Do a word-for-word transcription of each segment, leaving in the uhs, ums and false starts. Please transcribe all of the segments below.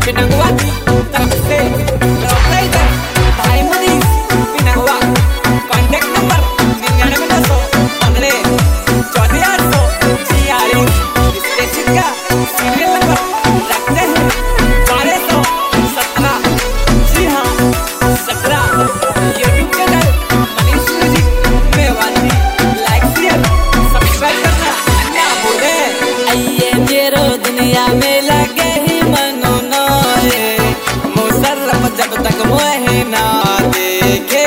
पिनंगवाती तरफ से ऑपरेटर भाई मनीष पिनंगवा। कॉन्टैक्ट नंबर निन्यानवे दो सौ पंद्रह चौदह आठ सौ छियालीस। स्टेशन का सीरियल नंबर रखते हैं बारह सौ सत्रह। जी हाँ सत्रह। YouTube channel Manish music Mewati. Like share subscribe करना ना भूलें। आइए मेरो दुनिया में लगे ही मनो नोए मुसर्रफ जब तक मोहे ना देखे।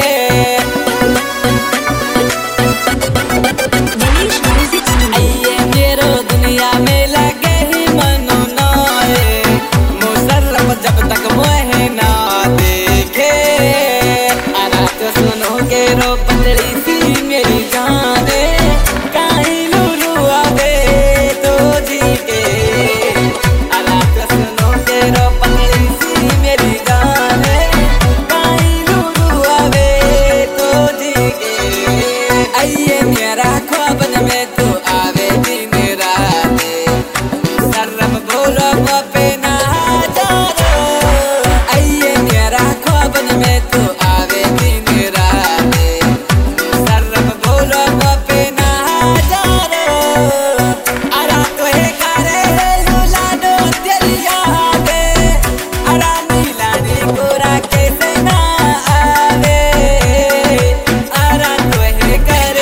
आइए मेरो दुनिया में लगे ही मनो नोए मुसर्रफ जब तक मोहे ना देखे। अरा तो सुनो के रो पतली सी मेरी जाने काई लुलु आवे तो जी के। अरा तो सुनो के रो पतली सी मेरी जाने काई लुलु आवे तो जी के। आइए मेरा ख्वाब में तू आवे दिन राते सर्रम बोलो वो पे ना जानो। आइए मेरा ख्वाब में तू आवे दिन राते सर्रम बोलो वो पे ना जानो। अरा तो है करे लुला दो तेरी यादे अरा नीला नी गोरा कैसे ना आवे। अरा तो है करे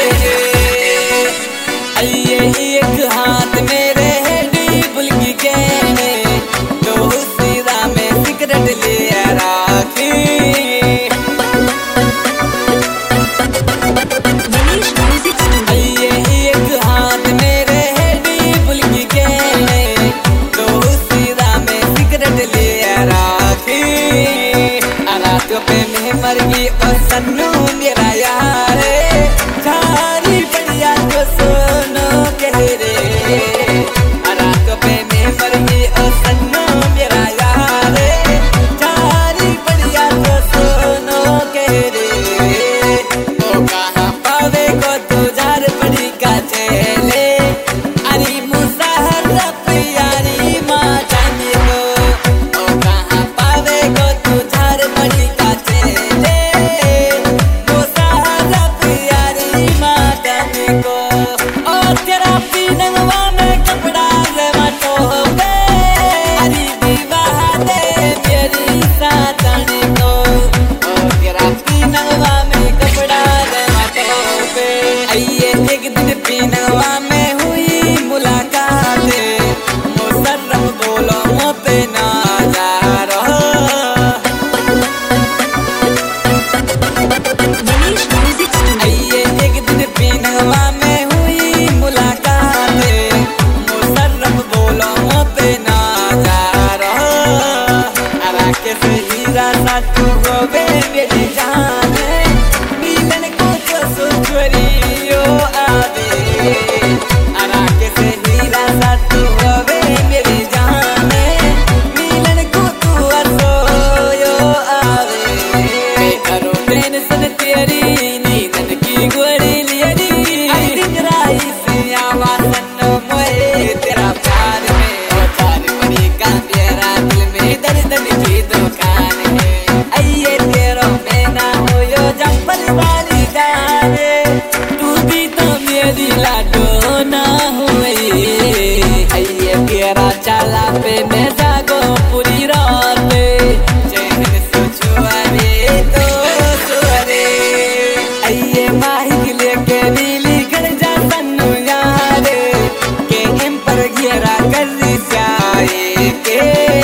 आइए एक हाथ मेरे हेडी बुलकी कहने तो सीधा में सिगरेट ले राखी। आइए एक हाथ मेरे हेडी बुलकी कहने तो सीधा में सिगरेट ले राखी। रात पे मैं मर गई और सन्नू मेरा यार सारी बढ़िया तो सुनो कह रे। रात पे मैं मर गई और सन्नू मेरा यार सारी बढ़िया तो सुनो कह रे। ओ कहाँ पावे को तुझार बड़ी का चेले अरे मुसहरफ यारी माँ जाने को। ओ कहाँ पावे को तुझार बड़ी का चेले मुसहरफ यारी माँ जाने को। ओ तेरा पीनंगवा में कपड़ा ले मटो पे अरे विवाह दे मेरी साथनी को। ओ तेरा पीनंगवा में कपड़ा ले मटो पे। आइए एक दिन पीनंगवा में हुई मुलाकात मुसर्रफ बोलो मो पे ना जा रहा। आइए एक दिन पीनंगवा में हुई मुलाकात मुसर्रफ बोलो मो पे ना जा रहा। अरा कैसे हीरा सा तू होवे मेरी जान मिलन को तो सुचरियो आवे। अरा कैसे हीरा सा तू होवे मेरी जान मिलन को तू असोयो आवे। मैं करो टेंशन तेरी नींद की गोली लियरी दिन राई से आवाज़ मोए तेरा प्यार में ओ प्यार बड़ी का मेरा दिल में दर्द की दुकान है। आइए तेरो में ना हो यो जंपल वाली जाने तू भी तो मेरी लाडो ना हुई। आइए तेरा चाला पे मैं जागो पूरी रात चैन सोचुआरे तो सुअरे। आइए माहिक लेके नीली कर जा सन्नू यार के एम पर घेरा कर जाए के।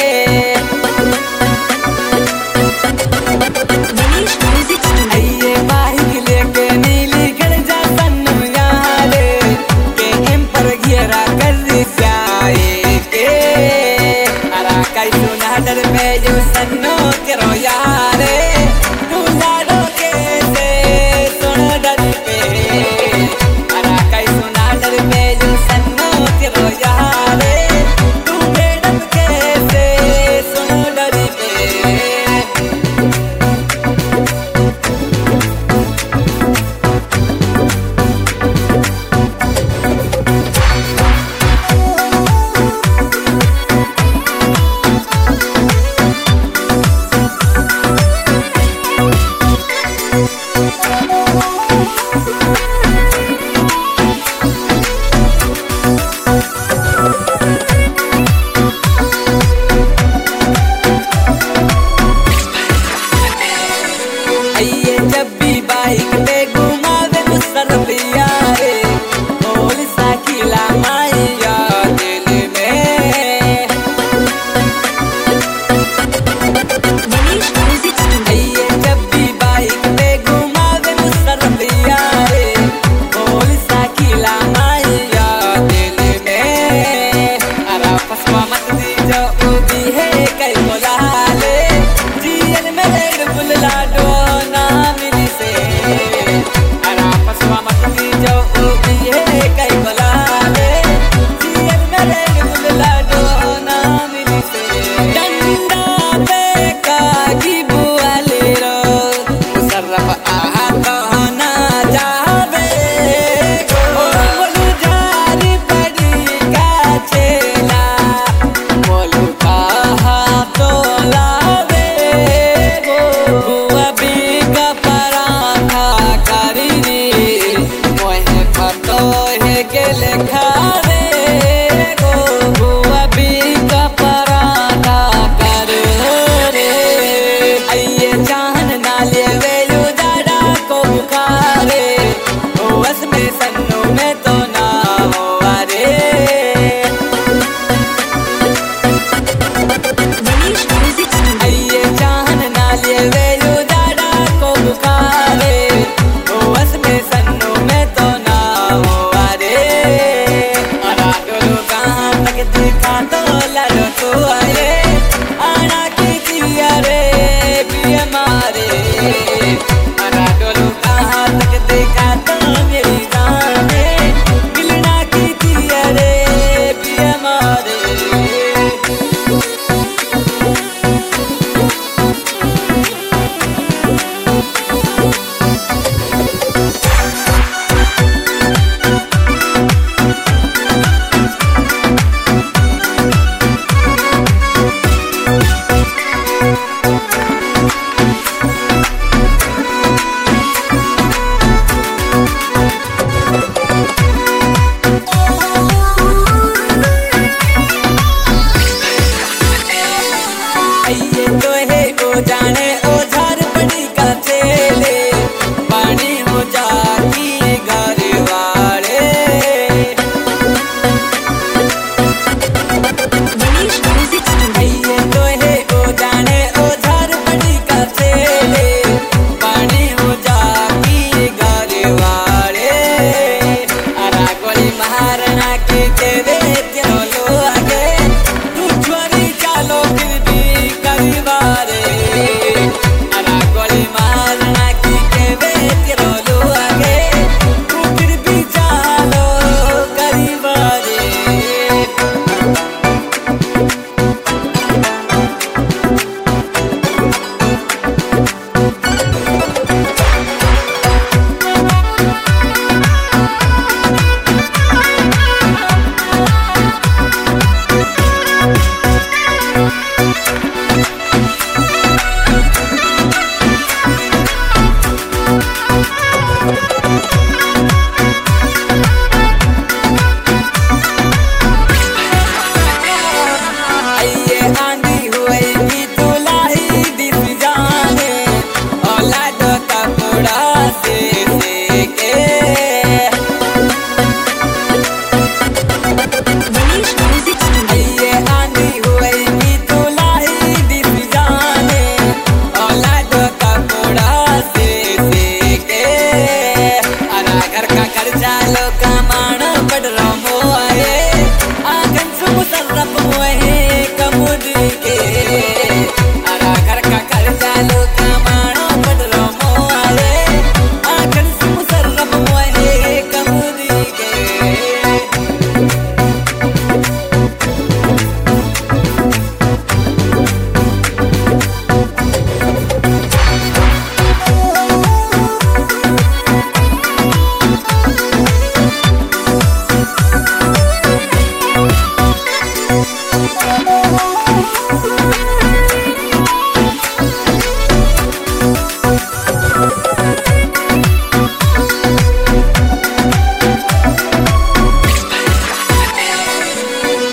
आइए माहिक लेके नीली कर जा सन्नू यार के एम पर घेरा कर जाए के। अरा कई सुना डर में यू सन्नो तेरो यार तू लाडो के से सुनो डर पे। अरा कई सुना डर में यू सन्नो तेरो यार तू मैडम के से सुनो डर पे। जो भी है कई बोला ले जियल मेरे बुलला डो ना मिली से अरा पसवा मतली जो भी है कई बोला ले जियल मेरे बुलला डो ना मिली से डंडा पे कागी बुआ ले रो मुसर्रफ आहा तो ना जावे ओ बोलू जारी पड़ी का चेला बोलू कहा तो लावे गो बुआ भी का पराठा करी रे मोहे फतो है के लेखा रे गो बुआ भी का पराठा कर रे आइए जान ना ले वेलू दादा को बुखारे बस में सन्नों में तो ना हो रे Manish Music Studio. आइए जान ना ले वेलू दादा को बुखारे बस में सन्नों में तो ना हो रे अरा डोलो कहाँ तक देखा तो लड़ो तो आए आना की दिया रे पिया मारे अरा डोलो कहाँ तक देखा तो मेरी जाने मिलना की दिया रे पिया मारे आइए तो है ओ जाने